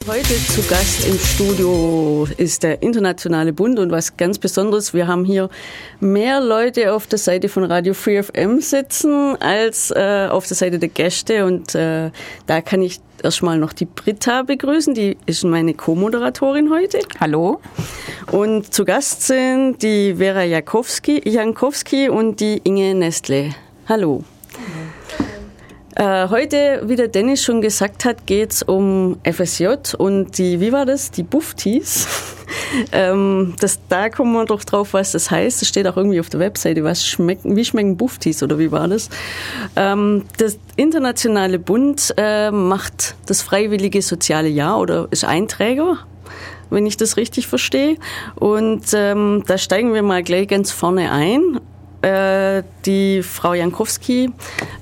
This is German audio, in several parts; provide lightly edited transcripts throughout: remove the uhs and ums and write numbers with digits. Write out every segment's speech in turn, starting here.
Heute zu Gast im Studio ist der Internationale Bund und was ganz Besonderes, wir haben hier mehr Leute auf der Seite von Radio Free FM sitzen als auf der Seite der Gäste und da kann ich erstmal noch die Britta begrüßen, die ist meine Co-Moderatorin heute. Hallo. Und zu Gast sind die Vera Jankowski und die Inge Nestle. Hallo. Heute, wie der Dennis schon gesagt hat, geht's um FSJ und wie war das? Die Buftis. Da kommen wir doch drauf, was das heißt. Das steht auch irgendwie auf der Webseite. Wie schmecken Buftis oder wie war das? Das Internationale Bund macht das Freiwillige Soziale Jahr oder ist Einträger, wenn ich das richtig verstehe. Und da steigen wir mal gleich ganz vorne ein. Die Frau Jankowski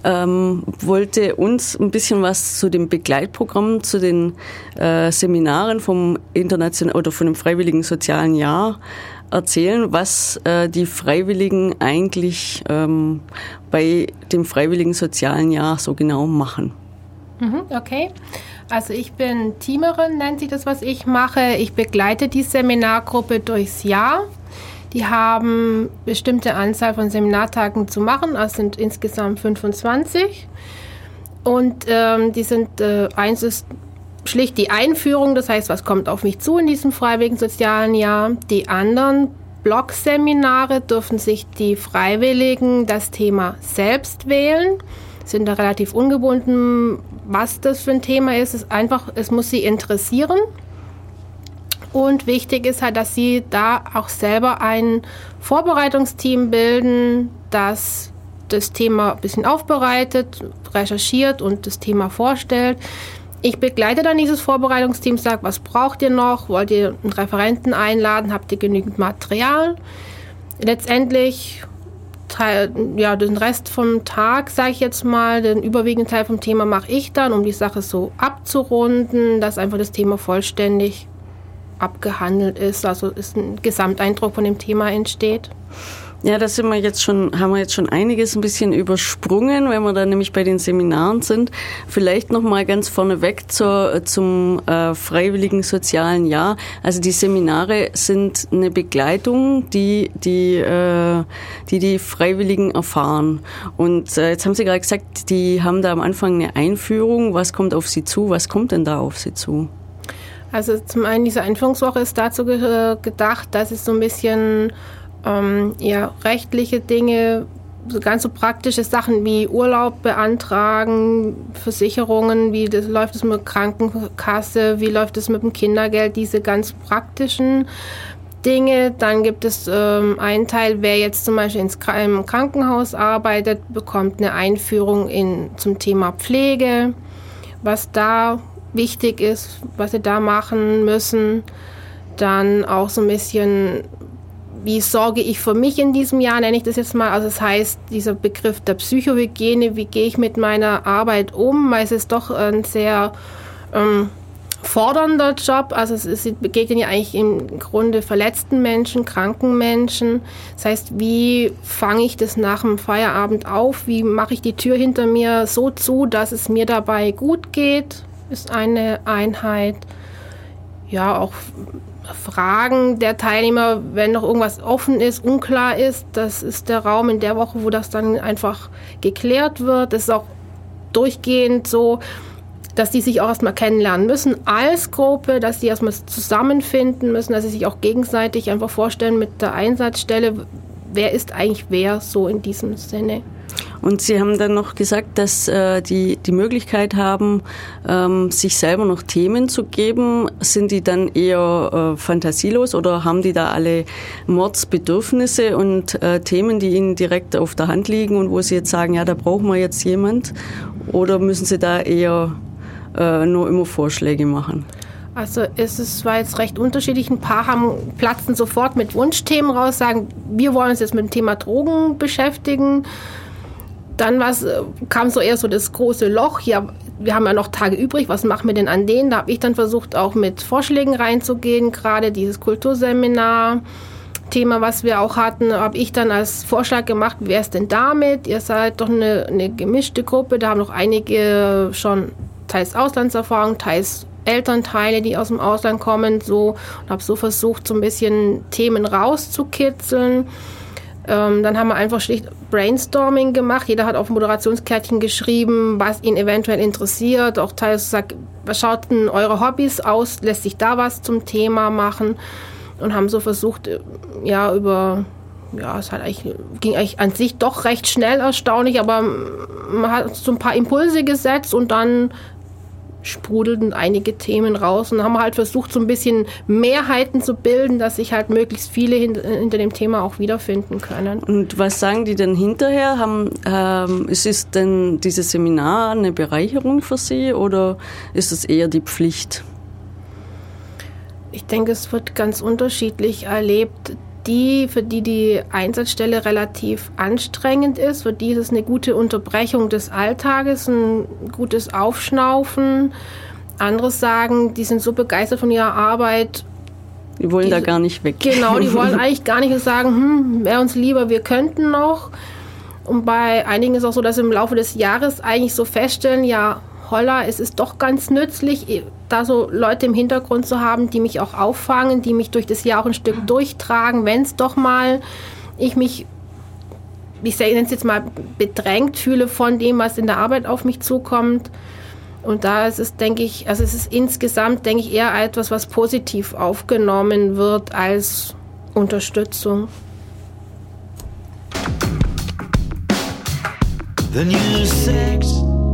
wollte uns ein bisschen was zu dem Begleitprogramm, zu den Seminaren vom Internationalen oder von dem Freiwilligen Sozialen Jahr erzählen, was die Freiwilligen eigentlich bei dem Freiwilligen Sozialen Jahr so genau machen. Okay. Also ich bin Teamerin, nennt sich das, was ich mache. Ich begleite die Seminargruppe durchs Jahr. Die haben bestimmte Anzahl von Seminartagen zu machen, also sind insgesamt 25. Und die sind, eins ist schlicht die Einführung, das heißt, was kommt auf mich zu in diesem Freiwilligen Sozialen Jahr. Die anderen Blogseminare dürfen sich die Freiwilligen das Thema selbst wählen, sind da relativ ungebunden, was das für ein Thema ist. Es muss sie interessieren. Und wichtig ist halt, dass sie da auch selber ein Vorbereitungsteam bilden, das das Thema ein bisschen aufbereitet, recherchiert und das Thema vorstellt. Ich begleite dann dieses Vorbereitungsteam, sage, was braucht ihr noch? Wollt ihr einen Referenten einladen? Habt ihr genügend Material? Letztendlich den Rest vom Tag, sage ich jetzt mal, den überwiegenden Teil vom Thema mache ich dann, um die Sache so abzurunden, dass einfach das Thema vollständig abgehandelt ist, also ist ein Gesamteindruck von dem Thema entsteht. Ja, da haben wir jetzt schon einiges ein bisschen übersprungen, wenn wir da nämlich bei den Seminaren sind. Vielleicht noch mal ganz vorneweg zum Freiwilligen Sozialen Jahr. Also die Seminare sind eine Begleitung, die Freiwilligen erfahren. Und jetzt haben Sie gerade gesagt, die haben da am Anfang eine Einführung. Was kommt auf Sie zu? Was kommt denn da auf Sie zu? Also zum einen, diese Einführungswoche ist dazu gedacht, dass es so ein bisschen rechtliche Dinge, so ganz so praktische Sachen wie Urlaub beantragen, Versicherungen, läuft es mit Krankenkasse, wie läuft es mit dem Kindergeld, diese ganz praktischen Dinge. Dann gibt es einen Teil, wer jetzt zum Beispiel im Krankenhaus arbeitet, bekommt eine Einführung zum Thema Pflege, was da wichtig ist, was sie da machen müssen. Dann auch so ein bisschen, wie sorge ich für mich in diesem Jahr, nenne ich das jetzt mal. Also das heißt, dieser Begriff der Psychohygiene, wie gehe ich mit meiner Arbeit um? Weil es ist doch ein sehr fordernder Job. Also sie begegnen ja eigentlich im Grunde verletzten Menschen, kranken Menschen. Das heißt, wie fange ich das nach dem Feierabend auf? Wie mache ich die Tür hinter mir so zu, dass es mir dabei gut geht? Ist eine Einheit. Ja, auch Fragen der Teilnehmer, wenn noch irgendwas offen ist, unklar ist, das ist der Raum in der Woche, wo das dann einfach geklärt wird. Das ist auch durchgehend so, dass die sich auch erstmal kennenlernen müssen als Gruppe, dass die erstmal zusammenfinden müssen, dass sie sich auch gegenseitig einfach vorstellen mit der Einsatzstelle, wer ist eigentlich wer, so in diesem Sinne. Und Sie haben dann noch gesagt, dass die Möglichkeit haben, sich selber noch Themen zu geben. Sind die dann eher fantasielos oder haben die da alle Mordsbedürfnisse und Themen, die Ihnen direkt auf der Hand liegen und wo Sie jetzt sagen, ja, da brauchen wir jetzt jemand? Oder müssen Sie da eher nur immer Vorschläge machen? Also war jetzt recht unterschiedlich. Ein paar platzen sofort mit Wunschthemen raus, sagen, wir wollen uns jetzt mit dem Thema Drogen beschäftigen. Dann kam so eher so das große Loch. Ja, wir haben ja noch Tage übrig, was machen wir denn an denen? Da habe ich dann versucht, auch mit Vorschlägen reinzugehen. Gerade dieses Kulturseminar-Thema, was wir auch hatten, habe ich dann als Vorschlag gemacht, wie wäre es denn damit? Ihr seid doch eine gemischte Gruppe, da haben noch einige schon teils Auslandserfahrung, teils Elternteile, die aus dem Ausland kommen, so, und habe so versucht, so ein bisschen Themen rauszukitzeln. Dann haben wir einfach schlicht Brainstorming gemacht. Jeder hat auf Moderationskärtchen geschrieben, was ihn eventuell interessiert. Auch teils gesagt, was schaut denn eure Hobbys aus? Lässt sich da was zum Thema machen? Und haben so versucht, ging eigentlich an sich doch recht schnell erstaunlich, aber man hat so ein paar Impulse gesetzt und dann sprudelten einige Themen raus und haben halt versucht, so ein bisschen Mehrheiten zu bilden, dass sich halt möglichst viele hinter dem Thema auch wiederfinden können. Und was sagen die denn hinterher? Ist denn dieses Seminar eine Bereicherung für Sie oder ist es eher die Pflicht? Ich denke, es wird ganz unterschiedlich erlebt. Für die Einsatzstelle relativ anstrengend ist, für die ist es eine gute Unterbrechung des Alltages, ein gutes Aufschnaufen. Andere sagen, die sind so begeistert von ihrer Arbeit. Die wollen da gar nicht weg. Genau, die wollen eigentlich gar nicht sagen, wäre uns lieber, wir könnten noch. Und bei einigen ist es auch so, dass sie im Laufe des Jahres eigentlich so feststellen, ja, holla, es ist doch ganz nützlich, da so Leute im Hintergrund zu haben, die mich auch auffangen, die mich durch das Jahr auch ein Stück durchtragen, wenn es doch mal ich nenne es jetzt mal, bedrängt fühle von dem, was in der Arbeit auf mich zukommt. Und da ist es, denke ich, es ist insgesamt, denke ich, eher etwas, was positiv aufgenommen wird als Unterstützung. The new sex.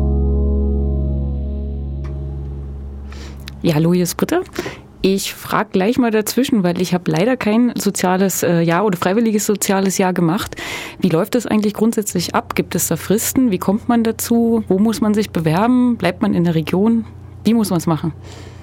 Ja, hallo, hier ist Britta. Ich frage gleich mal dazwischen, weil ich habe leider kein soziales Jahr oder freiwilliges soziales Jahr gemacht. Wie läuft das eigentlich grundsätzlich ab? Gibt es da Fristen? Wie kommt man dazu? Wo muss man sich bewerben? Bleibt man in der Region? Wie muss man es machen?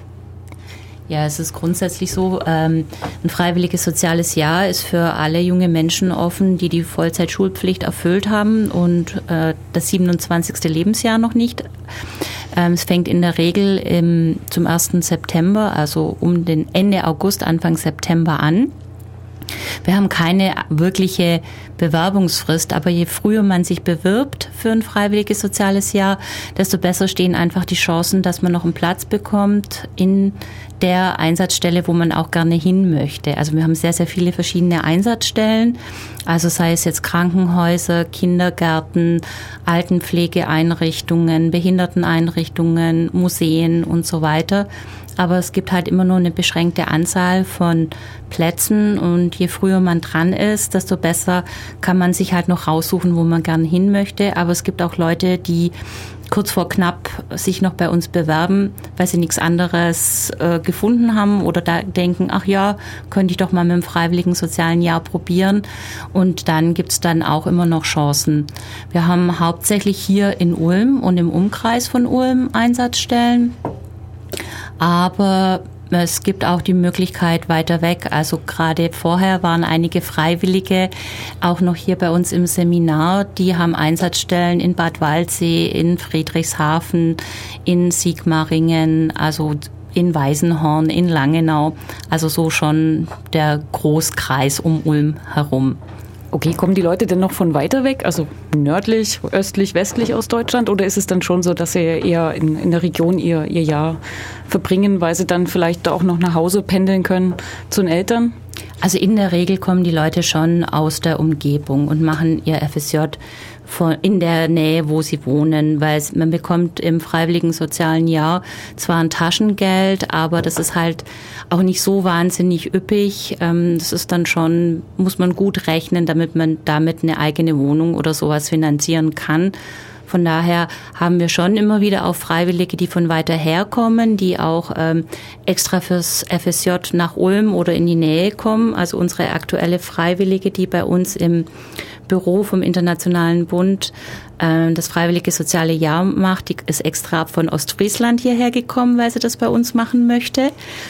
Ja, es ist grundsätzlich so, ein freiwilliges soziales Jahr ist für alle junge Menschen offen, die die Vollzeitschulpflicht erfüllt haben und das 27. Lebensjahr noch nicht. Es fängt in der Regel zum 1. September, also um den Ende August, Anfang September an. Wir haben keine wirkliche Bewerbungsfrist, aber je früher man sich bewirbt für ein freiwilliges soziales Jahr, desto besser stehen einfach die Chancen, dass man noch einen Platz bekommt in der Einsatzstelle, wo man auch gerne hin möchte. Also wir haben sehr, sehr viele verschiedene Einsatzstellen, also sei es jetzt Krankenhäuser, Kindergärten, Altenpflegeeinrichtungen, Behinderteneinrichtungen, Museen und so weiter. Aber es gibt halt immer nur eine beschränkte Anzahl von Plätzen und je früher man dran ist, desto besser kann man sich halt noch raussuchen, wo man gern hin möchte. Aber es gibt auch Leute, die kurz vor knapp sich noch bei uns bewerben, weil sie nichts anderes gefunden haben oder da denken, ach ja, könnte ich doch mal mit dem freiwilligen sozialen Jahr probieren. Und dann gibt's dann auch immer noch Chancen. Wir haben hauptsächlich hier in Ulm und im Umkreis von Ulm Einsatzstellen. Aber es gibt auch die Möglichkeit weiter weg. Also gerade vorher waren einige Freiwillige auch noch hier bei uns im Seminar. Die haben Einsatzstellen in Bad Waldsee, in Friedrichshafen, in Sigmaringen, also in Weißenhorn, in Langenau. Also so schon der Großkreis um Ulm herum. Okay, kommen die Leute denn noch von weiter weg, also nördlich, östlich, westlich aus Deutschland? Oder ist es dann schon so, dass sie eher in der Region ihr Jahr verbringen, weil sie dann vielleicht auch noch nach Hause pendeln können zu den Eltern? Also in der Regel kommen die Leute schon aus der Umgebung und machen ihr FSJ in der Nähe, wo sie wohnen, weil man bekommt im freiwilligen sozialen Jahr zwar ein Taschengeld, aber das ist halt auch nicht so wahnsinnig üppig. Das ist dann schon, muss man gut rechnen, damit man damit eine eigene Wohnung oder sowas finanzieren kann. Von daher haben wir schon immer wieder auch Freiwillige, die von weiter her kommen, die auch extra fürs FSJ nach Ulm oder in die Nähe kommen. Also unsere aktuelle Freiwillige, die bei uns im Büro vom Internationalen Bund das freiwillige soziale Jahr macht, die ist extra von Ostfriesland hierher gekommen, weil sie das bei uns machen möchte.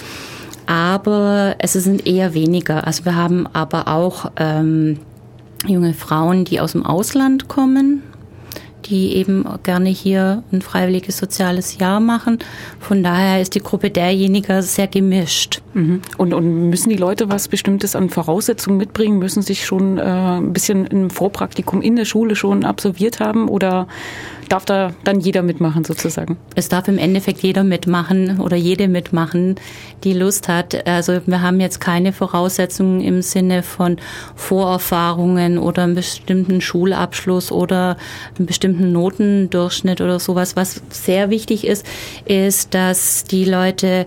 Aber es sind eher weniger. Also wir haben aber auch junge Frauen, die aus dem Ausland kommen, die eben gerne hier ein freiwilliges soziales Jahr machen. Von daher ist die Gruppe derjenigen sehr gemischt. Mhm. Und müssen die Leute was Bestimmtes an Voraussetzungen mitbringen? Müssen sich schon ein bisschen ein Vorpraktikum in der Schule schon absolviert haben oder darf da dann jeder mitmachen sozusagen? Es darf im Endeffekt jeder mitmachen oder jede mitmachen, die Lust hat. Also wir haben jetzt keine Voraussetzungen im Sinne von Vorerfahrungen oder einen bestimmten Schulabschluss oder einen bestimmten Notendurchschnitt oder sowas. Was sehr wichtig ist, dass die Leute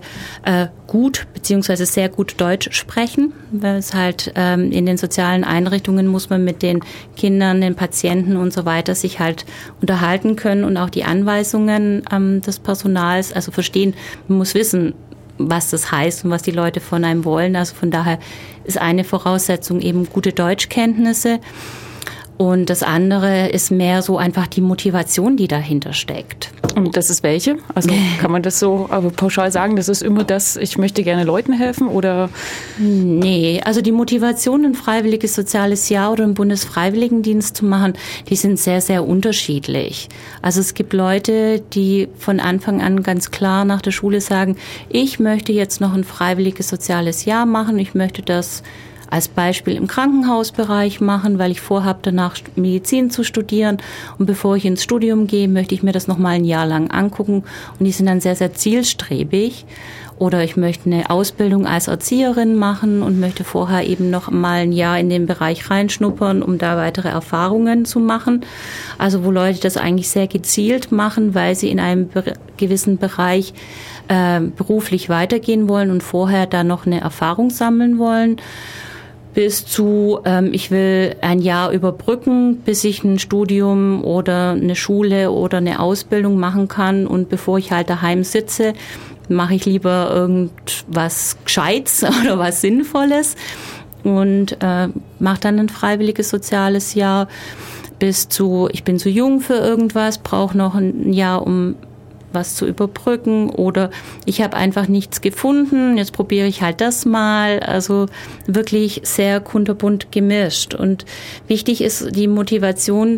gut bzw. sehr gut Deutsch sprechen, weil es halt in den sozialen Einrichtungen muss man mit den Kindern, den Patienten und so weiter sich halt unterhalten können und auch die Anweisungen des Personals, also verstehen, man muss wissen, was das heißt und was die Leute von einem wollen. Also von daher ist eine Voraussetzung eben gute Deutschkenntnisse. Und das andere ist mehr so einfach die Motivation, die dahinter steckt. Und das ist welche? Also kann man das so pauschal sagen, das ist immer das, ich möchte gerne Leuten helfen oder? Nee, also die Motivation, ein freiwilliges soziales Jahr oder einen Bundesfreiwilligendienst zu machen, die sind sehr, sehr unterschiedlich. Also es gibt Leute, die von Anfang an ganz klar nach der Schule sagen, ich möchte jetzt noch ein freiwilliges soziales Jahr machen, ich möchte das als Beispiel im Krankenhausbereich machen, weil ich vorhabe, danach Medizin zu studieren. Und bevor ich ins Studium gehe, möchte ich mir das noch mal ein Jahr lang angucken. Und die sind dann sehr, sehr zielstrebig. Oder ich möchte eine Ausbildung als Erzieherin machen und möchte vorher eben noch mal ein Jahr in den Bereich reinschnuppern, um da weitere Erfahrungen zu machen. Also wo Leute das eigentlich sehr gezielt machen, weil sie in einem gewissen Bereich beruflich weitergehen wollen und vorher da noch eine Erfahrung sammeln wollen. Bis zu, ich will ein Jahr überbrücken, bis ich ein Studium oder eine Schule oder eine Ausbildung machen kann. Und bevor ich halt daheim sitze, mache ich lieber irgendwas Gescheites oder was Sinnvolles und mache dann ein freiwilliges soziales Jahr. Bis zu, ich bin zu jung für irgendwas, brauche noch ein Jahr, um was zu überbrücken oder ich habe einfach nichts gefunden, jetzt probiere ich halt das mal. Also wirklich sehr kunterbunt gemischt. Und wichtig ist die Motivation,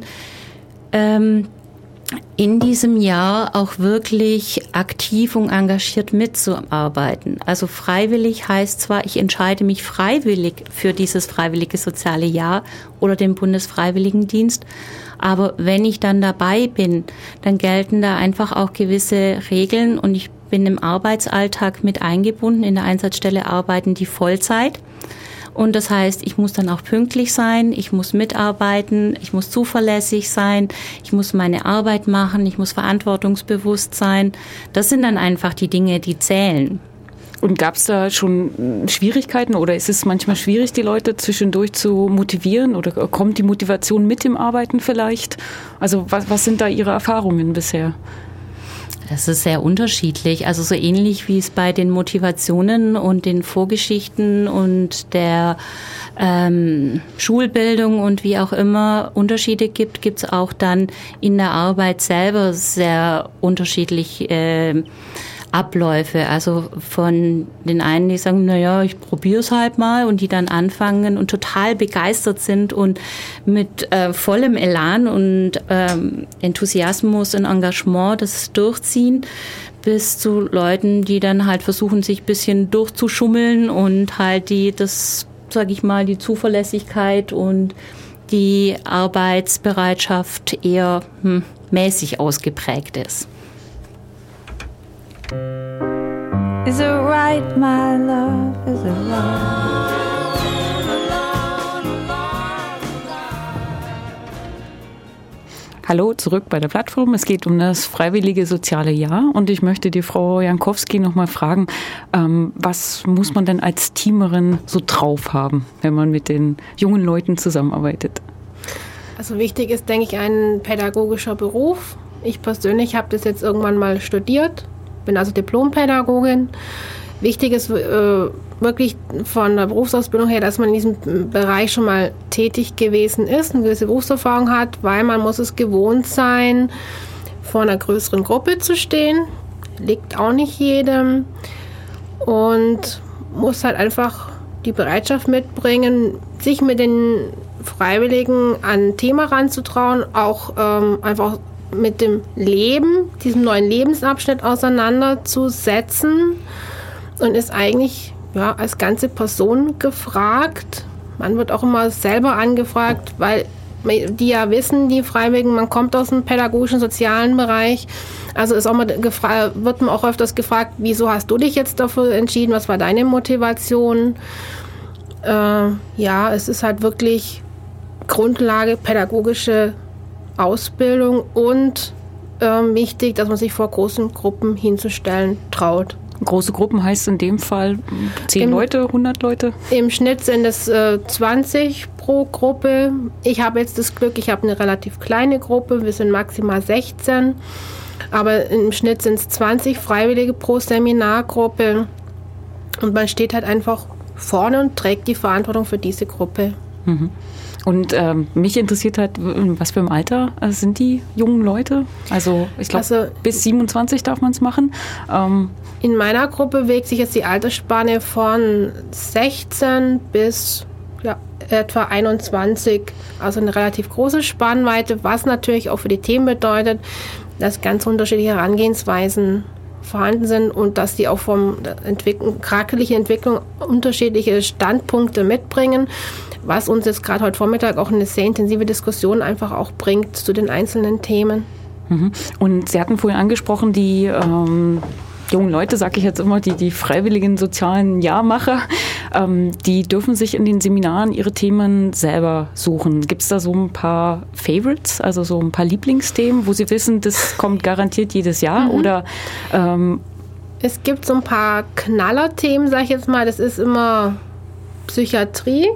in diesem Jahr auch wirklich aktiv und engagiert mitzuarbeiten. Also freiwillig heißt zwar, ich entscheide mich freiwillig für dieses freiwillige soziale Jahr oder den Bundesfreiwilligendienst, aber wenn ich dann dabei bin, dann gelten da einfach auch gewisse Regeln und ich bin im Arbeitsalltag mit eingebunden. In der Einsatzstelle arbeiten die Vollzeit. Und das heißt, ich muss dann auch pünktlich sein, ich muss mitarbeiten, ich muss zuverlässig sein, ich muss meine Arbeit machen, ich muss verantwortungsbewusst sein. Das sind dann einfach die Dinge, die zählen. Und gab es da schon Schwierigkeiten oder ist es manchmal schwierig, die Leute zwischendurch zu motivieren oder kommt die Motivation mit dem Arbeiten vielleicht? Also was sind da Ihre Erfahrungen bisher? Das ist sehr unterschiedlich, also so ähnlich wie es bei den Motivationen und den Vorgeschichten und der Schulbildung und wie auch immer Unterschiede gibt, gibt es auch dann in der Arbeit selber sehr unterschiedliche Abläufe. Also von den einen, die sagen, naja, ich probiere es halt mal und die dann anfangen und total begeistert sind und mit vollem Elan und Enthusiasmus und Engagement das durchziehen, bis zu Leuten, die dann halt versuchen, sich ein bisschen durchzuschummeln und halt die Zuverlässigkeit und die Arbeitsbereitschaft eher mäßig ausgeprägt ist. Is it right, my love? Is it right? Hallo, zurück bei der Plattform. Es geht um das freiwillige soziale Jahr und ich möchte die Frau Jankowski noch mal fragen, was muss man denn als Teamerin so drauf haben, wenn man mit den jungen Leuten zusammenarbeitet? Also wichtig ist, denke ich, ein pädagogischer Beruf. Ich persönlich habe das jetzt irgendwann mal studiert, bin also Diplompädagogin. Wichtig ist wirklich von der Berufsausbildung her, dass man in diesem Bereich schon mal tätig gewesen ist, eine gewisse Berufserfahrung hat, weil man muss es gewohnt sein, vor einer größeren Gruppe zu stehen. Liegt auch nicht jedem. Und muss halt einfach die Bereitschaft mitbringen, sich mit den Freiwilligen an ein Thema ranzutrauen, auch einfach mit dem Leben, diesem neuen Lebensabschnitt auseinanderzusetzen und ist eigentlich als ganze Person gefragt. Man wird auch immer selber angefragt, weil die ja wissen, die Freiwilligen, man kommt aus dem pädagogischen, sozialen Bereich. Also ist auch mal wird man auch öfters gefragt, wieso hast du dich jetzt dafür entschieden, was war deine Motivation? Es ist halt wirklich Grundlage pädagogische Ausbildung und wichtig, dass man sich vor großen Gruppen hinzustellen traut. Große Gruppen heißt in dem Fall 10 Leute, 100 Leute? Im Schnitt sind es 20 pro Gruppe. Ich habe jetzt das Glück, ich habe eine relativ kleine Gruppe, wir sind maximal 16. Aber im Schnitt sind es 20 Freiwillige pro Seminargruppe. Und man steht halt einfach vorne und trägt die Verantwortung für diese Gruppe. Mhm. Und mich interessiert halt, was für ein Alter sind die jungen Leute? Also ich glaube, bis 27 darf man es machen. In meiner Gruppe bewegt sich jetzt die Altersspanne von 16 bis etwa 21. Also eine relativ große Spannweite, was natürlich auch für die Themen bedeutet, dass ganz unterschiedliche Herangehensweisen vorhanden sind und dass die auch vom charakterlichen Entwicklung unterschiedliche Standpunkte mitbringen, was uns jetzt gerade heute Vormittag auch eine sehr intensive Diskussion einfach auch bringt zu den einzelnen Themen. Und Sie hatten vorhin angesprochen, die jungen Leute, sage ich jetzt immer, die freiwilligen sozialen Jahrmacher, die dürfen sich in den Seminaren ihre Themen selber suchen. Gibt es da so ein paar Favorites, also so ein paar Lieblingsthemen, wo Sie wissen, das kommt garantiert jedes Jahr? Oder es gibt so ein paar Knallerthemen, sage ich jetzt mal. Das ist immer Psychiatrie,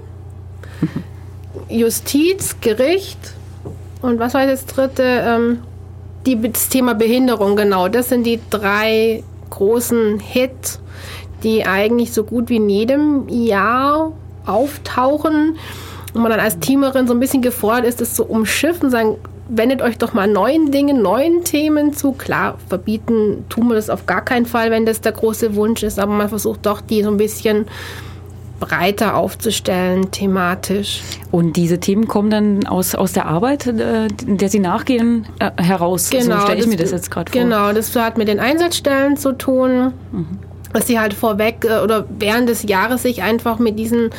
Justiz, Gericht und was war das dritte? Das Thema Behinderung, genau. Das sind die 3 großen Hits, die eigentlich so gut wie in jedem Jahr auftauchen und man dann als Teamerin so ein bisschen gefordert ist, das zu umschiffen, sagen, wendet euch doch mal neuen Dingen, neuen Themen zu. Klar, verbieten tun wir das auf gar keinen Fall, wenn das der große Wunsch ist, aber man versucht doch, die so ein bisschen breiter aufzustellen, thematisch. Und diese Themen kommen dann aus der Arbeit, der Sie nachgehen, heraus? Genau, so stelle ich mir das jetzt gerade vor. Genau, das hat mit den Einsatzstellen zu tun, dass sie halt vorweg oder während des Jahres sich einfach mit diesen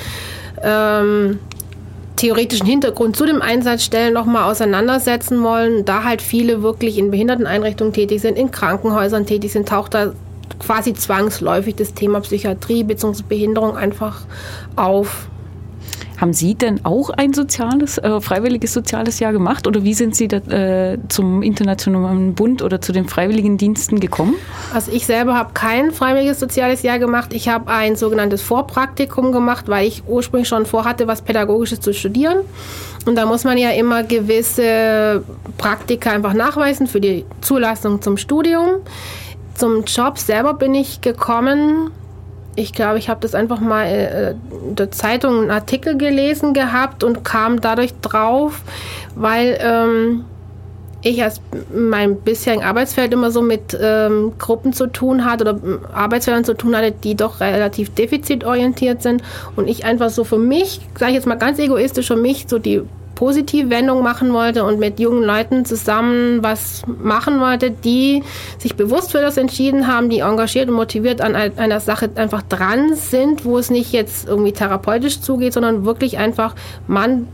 theoretischen Hintergrund zu dem Einsatzstellen nochmal auseinandersetzen wollen. Da halt viele wirklich in Behinderteneinrichtungen tätig sind, in Krankenhäusern tätig sind, taucht da quasi zwangsläufig das Thema Psychiatrie bzw. Behinderung einfach auf. Haben Sie denn auch ein freiwilliges soziales Jahr gemacht oder wie sind Sie zum Internationalen Bund oder zu den Freiwilligendiensten gekommen? Also ich selber habe kein freiwilliges soziales Jahr gemacht. Ich habe ein sogenanntes Vorpraktikum gemacht, weil ich ursprünglich schon vorhatte, was Pädagogisches zu studieren. Und da muss man ja immer gewisse Praktika einfach nachweisen für die Zulassung zum Studium. Zum Job selber bin ich gekommen. Ich glaube, ich habe das einfach mal in der Zeitung einen Artikel gelesen gehabt und kam dadurch drauf, weil ich als mein bisherigen Arbeitsfeld immer so mit Gruppen zu tun hatte oder Arbeitsfeldern zu tun hatte, die doch relativ defizitorientiert sind und ich einfach so für mich, sage ich jetzt mal ganz egoistisch, für mich so die Positivwendung machen wollte und mit jungen Leuten zusammen was machen wollte, die sich bewusst für das entschieden haben, die engagiert und motiviert an einer Sache einfach dran sind, wo es nicht jetzt irgendwie therapeutisch zugeht, sondern wirklich einfach, man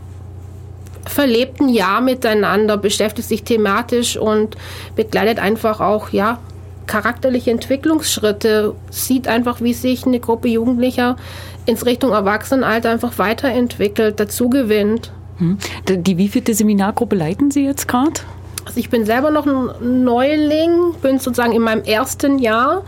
verlebt ein Jahr miteinander, beschäftigt sich thematisch und begleitet einfach auch, charakterliche Entwicklungsschritte, sieht einfach, wie sich eine Gruppe Jugendlicher ins Richtung Erwachsenenalter einfach weiterentwickelt, dazu gewinnt. Die wievielte Seminargruppe leiten Sie jetzt gerade? Also ich bin selber noch ein Neuling, bin sozusagen in meinem ersten Jahr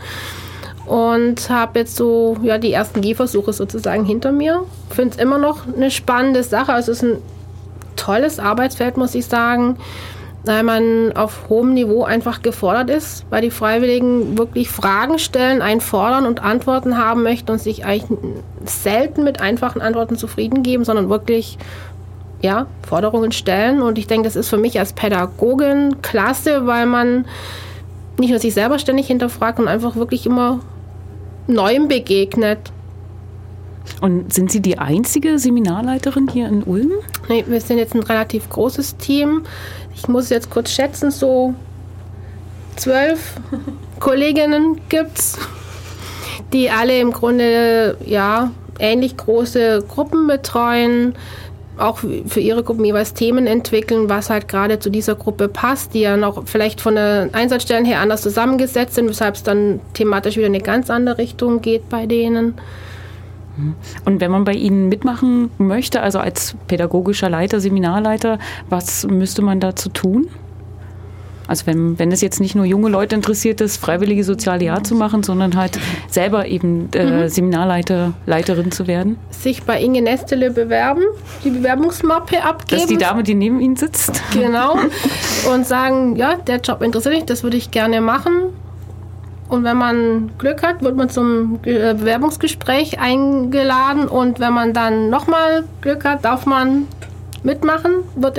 und habe jetzt so die ersten Gehversuche sozusagen hinter mir. Finde es immer noch eine spannende Sache. Also es ist ein tolles Arbeitsfeld, muss ich sagen, weil man auf hohem Niveau einfach gefordert ist, weil die Freiwilligen wirklich Fragen stellen, einfordern und Antworten haben möchten und sich eigentlich selten mit einfachen Antworten zufrieden geben, sondern wirklich Forderungen stellen. Und ich denke, das ist für mich als Pädagogin klasse, weil man nicht nur sich selber ständig hinterfragt und einfach wirklich immer Neuem begegnet. Und sind Sie die einzige Seminarleiterin hier in Ulm? Nee, wir sind jetzt ein relativ großes Team. Ich muss jetzt kurz schätzen, so 12 Kolleginnen gibt's, die alle im Grunde ähnlich große Gruppen betreuen, auch für ihre Gruppen jeweils Themen entwickeln, was halt gerade zu dieser Gruppe passt, die ja noch vielleicht von den Einsatzstellen her anders zusammengesetzt sind, weshalb es dann thematisch wieder in eine ganz andere Richtung geht bei denen. Und wenn man bei Ihnen mitmachen möchte, also als pädagogischer Leiter, Seminarleiter, was müsste man dazu tun? Also wenn es jetzt nicht nur junge Leute interessiert, das freiwillige soziale Jahr zu machen, sondern halt selber eben Seminarleiterin zu werden? Sich bei Inge Nestele bewerben, die Bewerbungsmappe abgeben. Das ist die Dame, die neben Ihnen sitzt? Genau. Und sagen, ja, der Job interessiert mich, das würde ich gerne machen. Und wenn man Glück hat, wird man zum Bewerbungsgespräch eingeladen. Und wenn man dann nochmal Glück hat, darf man mitmachen,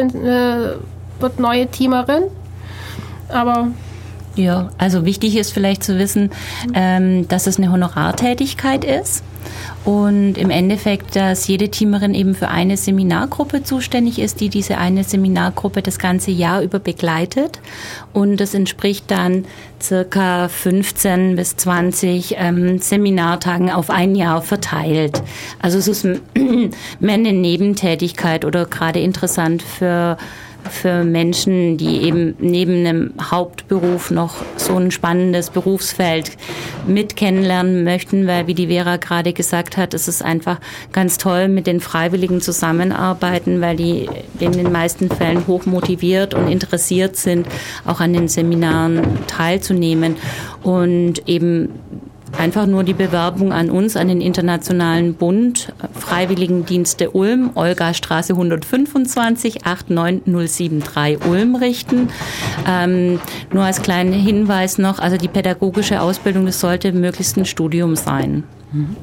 wird neue Teamerin. Aber ja, also wichtig ist vielleicht zu wissen, dass es eine Honorartätigkeit ist und im Endeffekt, dass jede Teamerin eben für eine Seminargruppe zuständig ist, die diese eine Seminargruppe das ganze Jahr über begleitet, und das entspricht dann circa 15 bis 20 Seminartagen auf ein Jahr verteilt. Also es ist mehr eine Nebentätigkeit oder gerade interessant für Menschen, die eben neben einem Hauptberuf noch so ein spannendes Berufsfeld mit kennenlernen möchten, weil, wie die Vera gerade gesagt hat, es ist einfach ganz toll, mit den Freiwilligen zusammenarbeiten, weil die in den meisten Fällen hoch motiviert und interessiert sind, auch an den Seminaren teilzunehmen und eben einfach nur die Bewerbung an uns, an den Internationalen Bund Freiwilligendienste Ulm, Olgastraße 125 89073 Ulm richten. Nur als kleinen Hinweis noch, also die pädagogische Ausbildung, das sollte möglichst ein Studium sein. Mhm.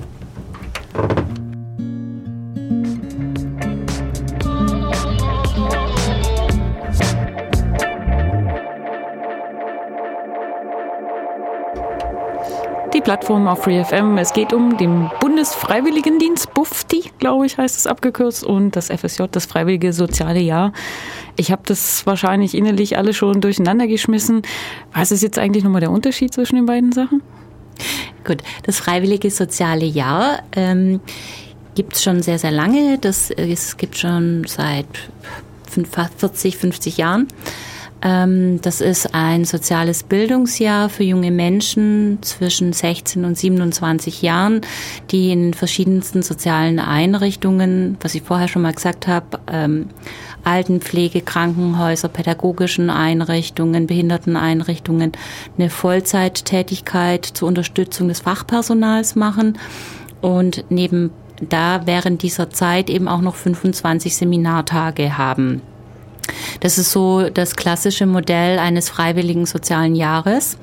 Die Plattform auf FreeFM. Es geht um den Bundesfreiwilligendienst, BUFTI, glaube ich, heißt es abgekürzt, und das FSJ, das Freiwillige Soziale Jahr. Ich habe das wahrscheinlich innerlich alle schon durcheinander geschmissen. Was ist jetzt eigentlich nochmal der Unterschied zwischen den beiden Sachen? Gut, das Freiwillige Soziale Jahr gibt es schon sehr, sehr lange. Es gibt schon seit 40, 50 Jahren. Das ist ein soziales Bildungsjahr für junge Menschen zwischen 16 und 27 Jahren, die in verschiedensten sozialen Einrichtungen, was ich vorher schon mal gesagt habe, Altenpflege, Krankenhäuser, pädagogischen Einrichtungen, Behinderteneinrichtungen, eine Vollzeittätigkeit zur Unterstützung des Fachpersonals machen und während dieser Zeit eben auch noch 25 Seminartage haben. Das ist so das klassische Modell eines freiwilligen sozialen Jahres.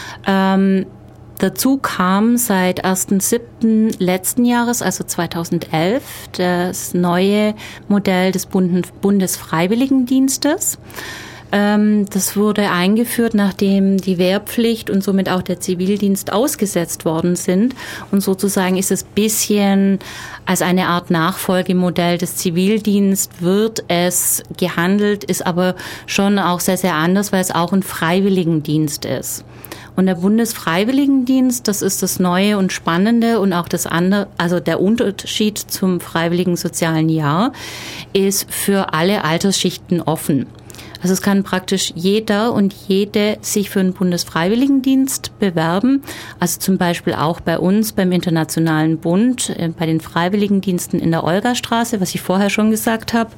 Dazu kam seit 1.7. letzten Jahres, also 2011, das neue Modell des Bundesfreiwilligendienstes. Das wurde eingeführt, nachdem die Wehrpflicht und somit auch der Zivildienst ausgesetzt worden sind. Und sozusagen ist es bisschen als eine Art Nachfolgemodell des Zivildienst wird es gehandelt, ist aber schon auch sehr, sehr anders, weil es auch ein Freiwilligendienst ist. Und der Bundesfreiwilligendienst, das ist das Neue und Spannende und auch das andere, also der Unterschied zum Freiwilligen Sozialen Jahr, ist für alle Altersschichten offen. Also es kann praktisch jeder und jede sich für einen Bundesfreiwilligendienst bewerben. Also zum Beispiel auch bei uns beim Internationalen Bund, bei den Freiwilligendiensten in der Olgastraße, was ich vorher schon gesagt habe.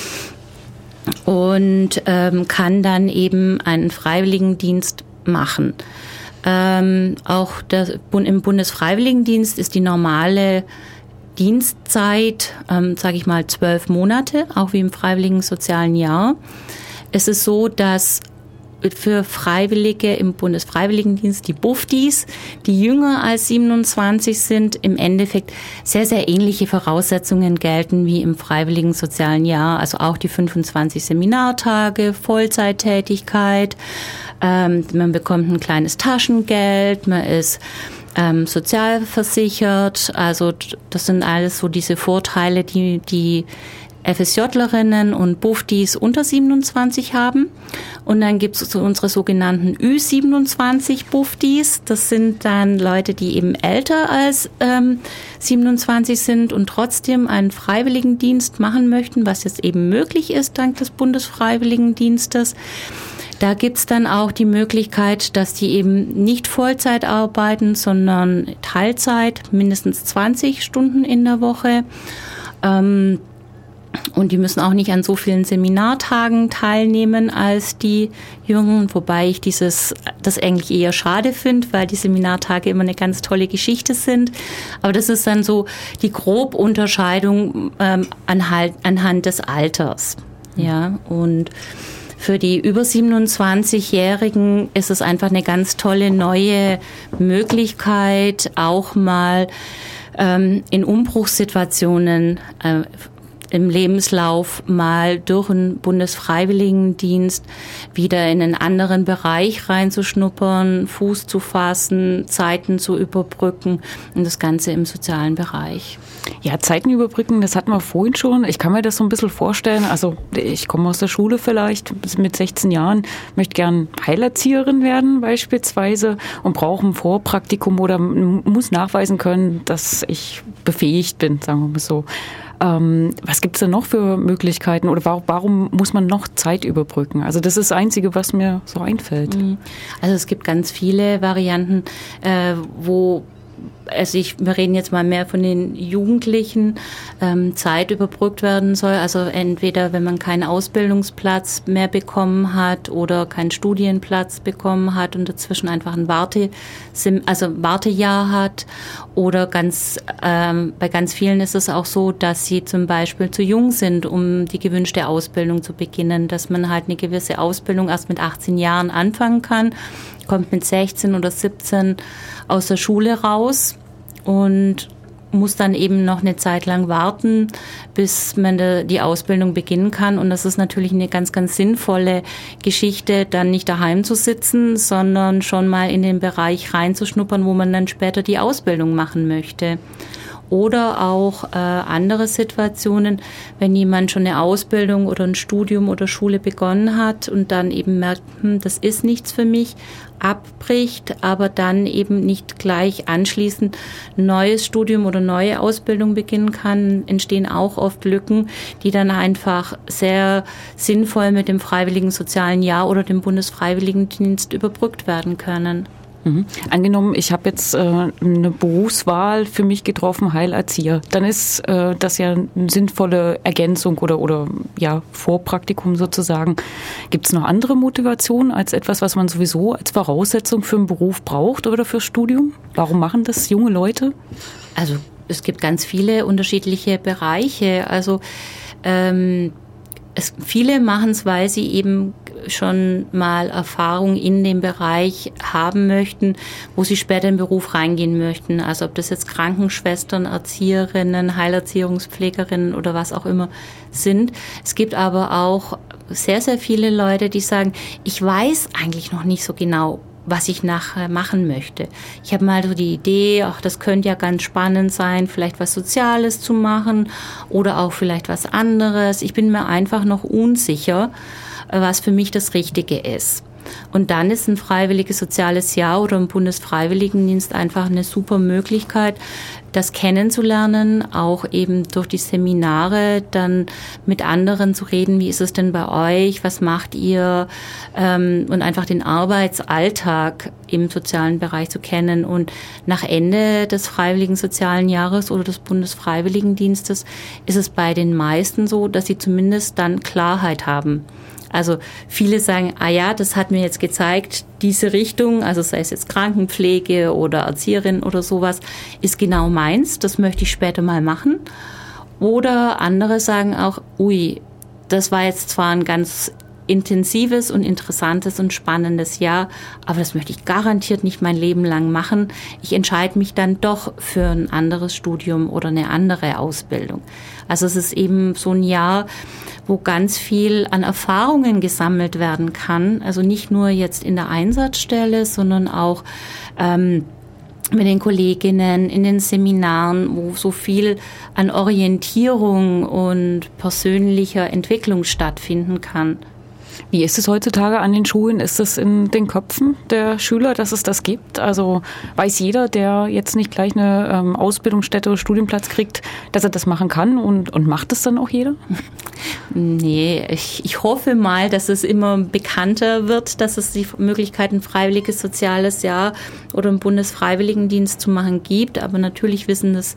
Und kann dann eben einen Freiwilligendienst machen. Auch im Bundesfreiwilligendienst ist die normale Dienstzeit, sage ich mal, 12 Monate, auch wie im Freiwilligen Sozialen Jahr. Es ist so, dass für Freiwillige im Bundesfreiwilligendienst, die BUFTIs, die jünger als 27 sind, im Endeffekt sehr, sehr ähnliche Voraussetzungen gelten wie im Freiwilligen Sozialen Jahr. Also auch die 25 Seminartage, Vollzeittätigkeit, man bekommt ein kleines Taschengeld, man ist sozialversichert. Also das sind alles so diese Vorteile, die FSJlerinnen und Buftis unter 27 haben. Und dann gibt es so unsere sogenannten Ü27 Buftis. Das sind dann Leute, die eben älter als 27 sind und trotzdem einen Freiwilligendienst machen möchten, was jetzt eben möglich ist dank des Bundesfreiwilligendienstes. Da gibt's dann auch die Möglichkeit, dass die eben nicht Vollzeit arbeiten, sondern Teilzeit, mindestens 20 Stunden in der Woche. Und die müssen auch nicht an so vielen Seminartagen teilnehmen als die Jungen, wobei ich das eigentlich eher schade finde, weil die Seminartage immer eine ganz tolle Geschichte sind. Aber das ist dann so die Grobunterscheidung anhand des Alters. Ja, und für die über 27-Jährigen ist es einfach eine ganz tolle neue Möglichkeit, auch mal in Umbruchssituationen im Lebenslauf mal durch einen Bundesfreiwilligendienst wieder in einen anderen Bereich reinzuschnuppern, Fuß zu fassen, Zeiten zu überbrücken und das Ganze im sozialen Bereich. Ja, Zeiten überbrücken, das hatten wir vorhin schon. Ich kann mir das so ein bisschen vorstellen. Also ich komme aus der Schule vielleicht mit 16 Jahren, möchte gern Heilerzieherin werden beispielsweise und brauche ein Vorpraktikum oder muss nachweisen können, dass ich befähigt bin, sagen wir mal so. Was gibt es denn noch für Möglichkeiten oder warum muss man noch Zeit überbrücken? Also das ist das Einzige, was mir so einfällt. Also es gibt ganz viele Varianten, wir reden jetzt mal mehr von den Jugendlichen, Zeit überbrückt werden soll. Also entweder, wenn man keinen Ausbildungsplatz mehr bekommen hat oder keinen Studienplatz bekommen hat und dazwischen einfach ein Wartejahr hat. Oder bei ganz vielen ist es auch so, dass sie zum Beispiel zu jung sind, um die gewünschte Ausbildung zu beginnen. Dass man halt eine gewisse Ausbildung erst mit 18 Jahren anfangen kann, kommt mit 16 oder 17 aus der Schule raus und muss dann eben noch eine Zeit lang warten, bis man die Ausbildung beginnen kann. Und das ist natürlich eine ganz, ganz sinnvolle Geschichte, dann nicht daheim zu sitzen, sondern schon mal in den Bereich reinzuschnuppern, wo man dann später die Ausbildung machen möchte. Oder auch andere Situationen, wenn jemand schon eine Ausbildung oder ein Studium oder Schule begonnen hat und dann eben merkt, das ist nichts für mich, abbricht, aber dann eben nicht gleich anschließend ein neues Studium oder neue Ausbildung beginnen kann, entstehen auch oft Lücken, die dann einfach sehr sinnvoll mit dem Freiwilligen Sozialen Jahr oder dem Bundesfreiwilligendienst überbrückt werden können. Angenommen, ich habe jetzt eine Berufswahl für mich getroffen, Heilerzieher, dann ist das ja eine sinnvolle Ergänzung oder ja Vorpraktikum sozusagen. Gibt es noch andere Motivationen als etwas, was man sowieso als Voraussetzung für einen Beruf braucht oder fürs Studium? Warum machen das junge Leute? Also es gibt ganz viele unterschiedliche Bereiche. Also viele machen es, weil sie eben schon mal Erfahrung in dem Bereich haben möchten, wo sie später im Beruf reingehen möchten. Also ob das jetzt Krankenschwestern, Erzieherinnen, Heilerziehungspflegerinnen oder was auch immer sind. Es gibt aber auch sehr, sehr viele Leute, die sagen, ich weiß eigentlich noch nicht so genau, was ich nachher machen möchte. Ich habe mal so die Idee, das könnte ja ganz spannend sein, vielleicht was Soziales zu machen oder auch vielleicht was anderes. Ich bin mir einfach noch unsicher, was für mich das Richtige ist. Und dann ist ein freiwilliges soziales Jahr oder ein Bundesfreiwilligendienst einfach eine super Möglichkeit, das kennenzulernen, auch eben durch die Seminare dann mit anderen zu reden, wie ist es denn bei euch, was macht ihr, und einfach den Arbeitsalltag im sozialen Bereich zu kennen. Und nach Ende des Freiwilligen Sozialen Jahres oder des Bundesfreiwilligendienstes ist es bei den meisten so, dass sie zumindest dann Klarheit haben. Also viele sagen, das hat mir jetzt gezeigt, diese Richtung, also sei es jetzt Krankenpflege oder Erzieherin oder sowas, ist genau meins, das möchte ich später mal machen. Oder andere sagen auch, das war jetzt zwar ein ganz intensives und interessantes und spannendes Jahr, aber das möchte ich garantiert nicht mein Leben lang machen. Ich entscheide mich dann doch für ein anderes Studium oder eine andere Ausbildung. Also es ist eben so ein Jahr, wo ganz viel an Erfahrungen gesammelt werden kann. Also nicht nur jetzt in der Einsatzstelle, sondern auch mit den Kolleginnen in den Seminaren, wo so viel an Orientierung und persönlicher Entwicklung stattfinden kann. Wie ist es heutzutage an den Schulen? Ist es in den Köpfen der Schüler, dass es das gibt? Also weiß jeder, der jetzt nicht gleich eine Ausbildungsstätte oder Studienplatz kriegt, dass er das machen kann und macht es dann auch jeder? Nee, ich hoffe mal, dass es immer bekannter wird, dass es die Möglichkeit, ein freiwilliges soziales Jahr oder einen Bundesfreiwilligendienst zu machen gibt. Aber natürlich wissen das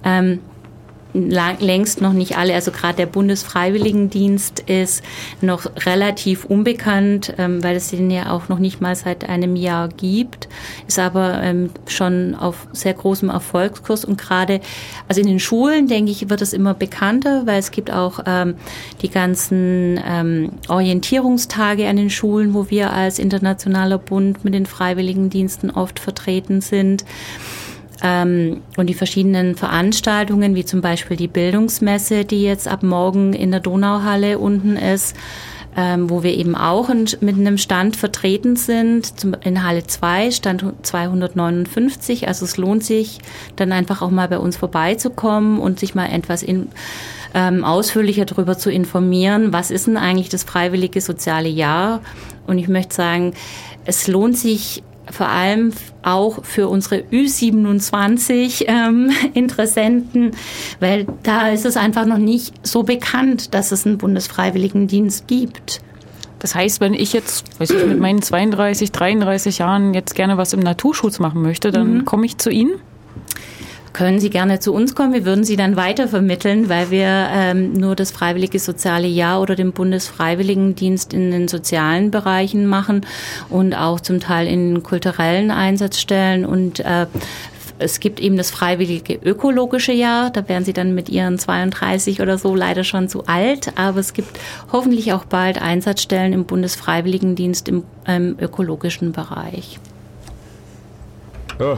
längst noch nicht alle. Also gerade der Bundesfreiwilligendienst ist noch relativ unbekannt, weil es den ja auch noch nicht mal seit einem Jahr gibt, ist aber schon auf sehr großem Erfolgskurs. Und gerade, also in den Schulen, denke ich, wird es immer bekannter, weil es gibt auch die ganzen Orientierungstage an den Schulen, wo wir als internationaler Bund mit den Freiwilligendiensten oft vertreten sind. Und die verschiedenen Veranstaltungen, wie zum Beispiel die Bildungsmesse, die jetzt ab morgen in der Donauhalle unten ist, wo wir eben auch mit einem Stand vertreten sind, in Halle 2, Stand 259. Also es lohnt sich, dann einfach auch mal bei uns vorbeizukommen und sich mal etwas ausführlicher darüber zu informieren, was ist denn eigentlich das freiwillige soziale Jahr. Und ich möchte sagen, es lohnt sich vor allem auch für unsere Ü27 Interessenten, weil da ist es einfach noch nicht so bekannt, dass es einen Bundesfreiwilligendienst gibt. Das heißt, wenn ich jetzt, mit meinen 32, 33 Jahren jetzt gerne was im Naturschutz machen möchte, dann komme ich zu Ihnen? Können Sie gerne zu uns kommen. Wir würden Sie dann weitervermitteln, weil wir nur das freiwillige soziale Jahr oder den Bundesfreiwilligendienst in den sozialen Bereichen machen und auch zum Teil in kulturellen Einsatzstellen. Und es gibt eben das freiwillige ökologische Jahr. Da wären Sie dann mit Ihren 32 oder so leider schon zu alt. Aber es gibt hoffentlich auch bald Einsatzstellen im Bundesfreiwilligendienst im ökologischen Bereich. Ja.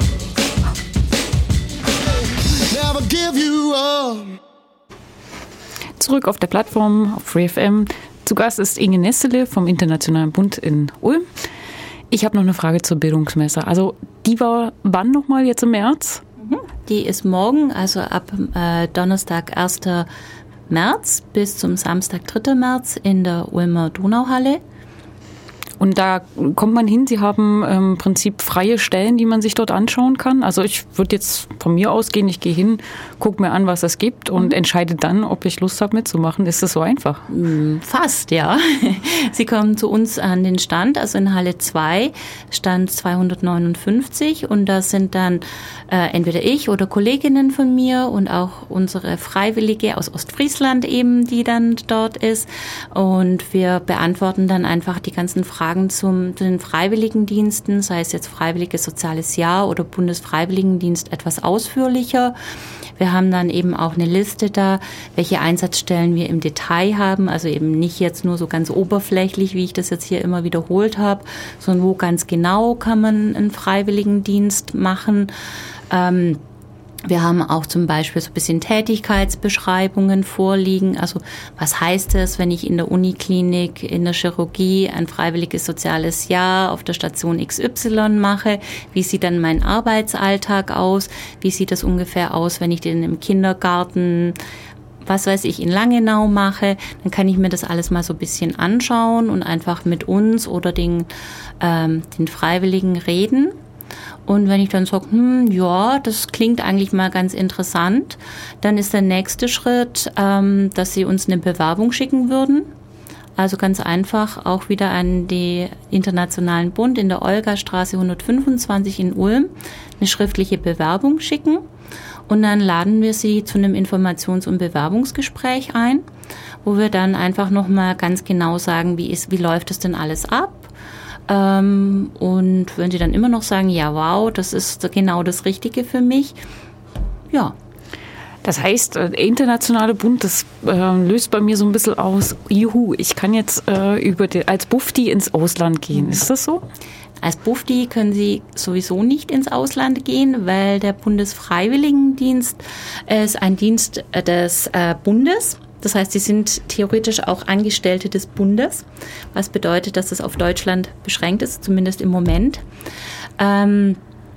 Zurück auf der Plattform auf FreeFM. Zu Gast ist Inge Nestele vom Internationalen Bund in Ulm. Ich habe noch eine Frage zur Bildungsmesse. Also die war wann nochmal jetzt im März? Die ist morgen, also ab Donnerstag 1. März bis zum Samstag 3. März in der Ulmer Donauhalle. Und da kommt man hin, Sie haben im Prinzip freie Stellen, die man sich dort anschauen kann. Also ich würde jetzt von mir ausgehen, ich gehe hin, gucke mir an, was es gibt und entscheide dann, ob ich Lust habe mitzumachen. Ist das so einfach? Fast, ja. Sie kommen zu uns an den Stand, also in Halle 2, Stand 259. Und da sind dann entweder ich oder Kolleginnen von mir und auch unsere Freiwillige aus Ostfriesland eben, die dann dort ist. Und wir beantworten dann einfach die ganzen Fragen zu den Freiwilligendiensten, sei es jetzt Freiwilliges Soziales Jahr oder Bundesfreiwilligendienst, etwas ausführlicher. Wir haben dann eben auch eine Liste da, welche Einsatzstellen wir im Detail haben, also eben nicht jetzt nur so ganz oberflächlich, wie ich das jetzt hier immer wiederholt habe, sondern wo ganz genau kann man einen Freiwilligendienst machen. Wir haben auch zum Beispiel so ein bisschen Tätigkeitsbeschreibungen vorliegen. Also was heißt es, wenn ich in der Uniklinik, in der Chirurgie ein freiwilliges soziales Jahr auf der Station XY mache? Wie sieht dann mein Arbeitsalltag aus? Wie sieht das ungefähr aus, wenn ich den im Kindergarten, was weiß ich, in Langenau mache? Dann kann ich mir das alles mal so ein bisschen anschauen und einfach mit uns oder den Freiwilligen reden. Und wenn ich dann sage, ja, das klingt eigentlich mal ganz interessant, dann ist der nächste Schritt, dass Sie uns eine Bewerbung schicken würden. Also ganz einfach auch wieder an den Internationalen Bund in der Olgastraße 125 in Ulm eine schriftliche Bewerbung schicken. Und dann laden wir Sie zu einem Informations- und Bewerbungsgespräch ein, wo wir dann einfach nochmal ganz genau sagen, wie läuft es denn alles ab? Und wenn Sie dann immer noch sagen, ja, wow, das ist genau das Richtige für mich, ja. Das heißt, der Internationale Bund, das löst bei mir so ein bisschen aus, juhu, ich kann jetzt als Bufti ins Ausland gehen. Ist das so? Als Bufti können Sie sowieso nicht ins Ausland gehen, weil der Bundesfreiwilligendienst ist ein Dienst des Bundes. Das heißt, sie sind theoretisch auch Angestellte des Bundes, was bedeutet, dass es auf Deutschland beschränkt ist, zumindest im Moment.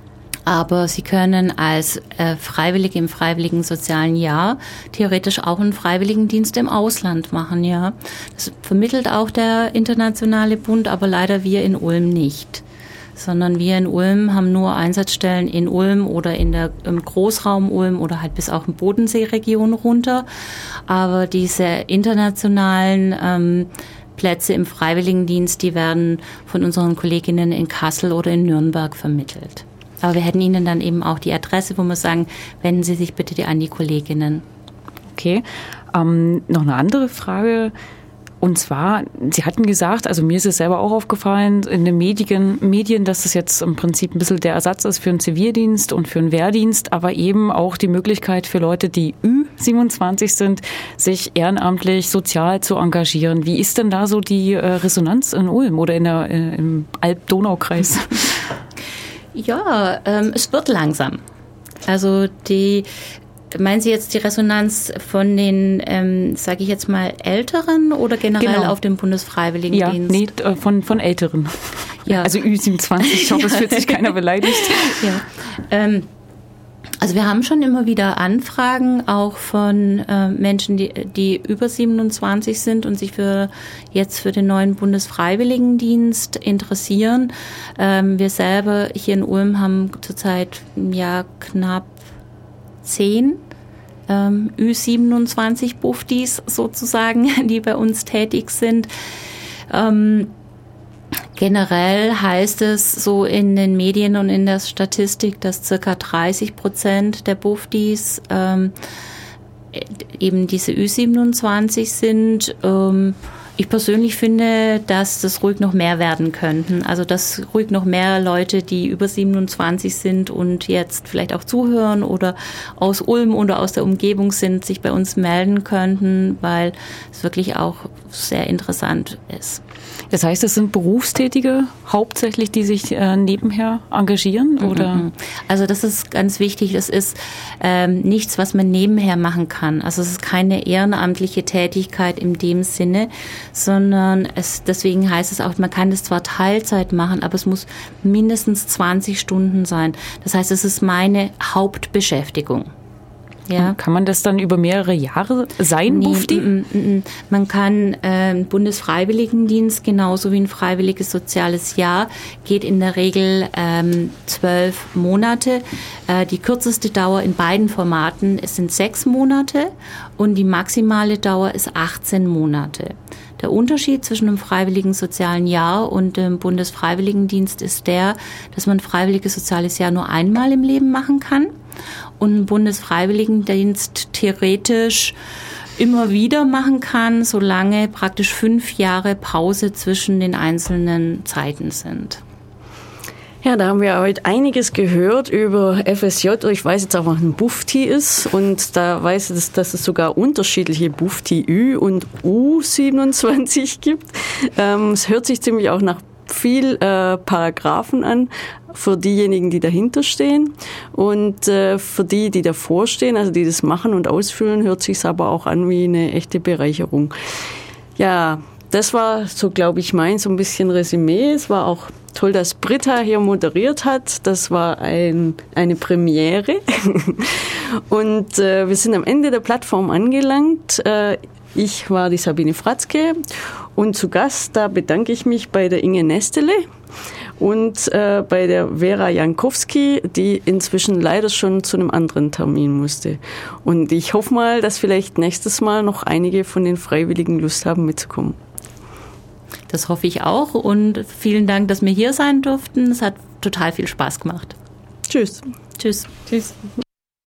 Aber Sie können als Freiwillige im Freiwilligen Sozialen Jahr theoretisch auch einen Freiwilligendienst im Ausland machen, ja. Das vermittelt auch der Internationale Bund, aber leider wir in Ulm nicht. Sondern wir in Ulm haben nur Einsatzstellen in Ulm oder im Großraum Ulm oder halt bis auch in Bodenseeregion runter. Aber diese internationalen Plätze im Freiwilligendienst, die werden von unseren Kolleginnen in Kassel oder in Nürnberg vermittelt. Aber wir hätten Ihnen dann eben auch die Adresse, wo wir sagen, wenden Sie sich bitte an die Kolleginnen. Okay. Noch eine andere Frage. Und zwar, Sie hatten gesagt, also mir ist es selber auch aufgefallen in den Medien, dass es jetzt im Prinzip ein bisschen der Ersatz ist für einen Zivildienst und für einen Wehrdienst, aber eben auch die Möglichkeit für Leute, die Ü27 sind, sich ehrenamtlich sozial zu engagieren. Wie ist denn da so die Resonanz in Ulm oder im Alb-Donau-Kreis? Ja, es wird langsam. Also meinen Sie jetzt die Resonanz von den, sage ich jetzt mal, Älteren oder generell auf dem Bundesfreiwilligendienst? Ja, nee, von Älteren. Ja. Also Ü27, ich hoffe, es fühlt sich keiner beleidigt. Ja. Also wir haben schon immer wieder Anfragen auch von Menschen, die über 27 sind und sich für den neuen Bundesfreiwilligendienst interessieren. Wir selber hier in Ulm haben zurzeit knapp 10 Ü27 Buftis sozusagen, die bei uns tätig sind. Generell heißt es so in den Medien und in der Statistik, dass ca. 30% der Buftis eben diese Ü27 sind. Ich persönlich finde, dass das ruhig noch mehr werden könnten. Also dass ruhig noch mehr Leute, die über 27 sind und jetzt vielleicht auch zuhören oder aus Ulm oder aus der Umgebung sind, sich bei uns melden könnten, weil es wirklich auch sehr interessant ist. Das heißt, es sind Berufstätige hauptsächlich, die sich nebenher engagieren, oder? Also das ist ganz wichtig. Es ist nichts, was man nebenher machen kann. Also es ist keine ehrenamtliche Tätigkeit in dem Sinne, sondern deswegen heißt es auch, man kann das zwar Teilzeit machen, aber es muss mindestens 20 Stunden sein. Das heißt, es ist meine Hauptbeschäftigung. Ja. Kann man das dann über mehrere Jahre sein, Bufti? Man kann Bundesfreiwilligendienst genauso wie ein freiwilliges soziales Jahr geht in der Regel 12 Monate. Die kürzeste Dauer in beiden Formaten sind 6 Monate und die maximale Dauer ist 18 Monate. Der Unterschied zwischen einem freiwilligen sozialen Jahr und dem Bundesfreiwilligendienst ist der, dass man ein freiwilliges soziales Jahr nur einmal im Leben machen kann und einen Bundesfreiwilligendienst theoretisch immer wieder machen kann, solange praktisch 5 Jahre Pause zwischen den einzelnen Zeiten sind. Ja, da haben wir heute einiges gehört über FSJ. Ich weiß jetzt auch, was ein Bufti ist. Und da weiß ich, dass es sogar unterschiedliche Bufti Ü und U27 gibt. Es hört sich ziemlich auch nach viel Paragraphen an für diejenigen, die dahinter stehen. Und für die davor stehen, also die das machen und ausfüllen, hört sich es aber auch an wie eine echte Bereicherung. Ja, das war so, glaube ich, so ein bisschen Resümee. Es war auch toll, dass Britta hier moderiert hat. Das war eine Premiere. Und wir sind am Ende der Plattform angelangt. Ich war die Sabine Fratzke und zu Gast, da bedanke ich mich bei der Inge Nestele und bei der Vera Jankowski, die inzwischen leider schon zu einem anderen Termin musste. Und ich hoffe mal, dass vielleicht nächstes Mal noch einige von den Freiwilligen Lust haben, mitzukommen. Das hoffe ich auch und vielen Dank, dass wir hier sein durften. Es hat total viel Spaß gemacht. Tschüss. Tschüss. Tschüss.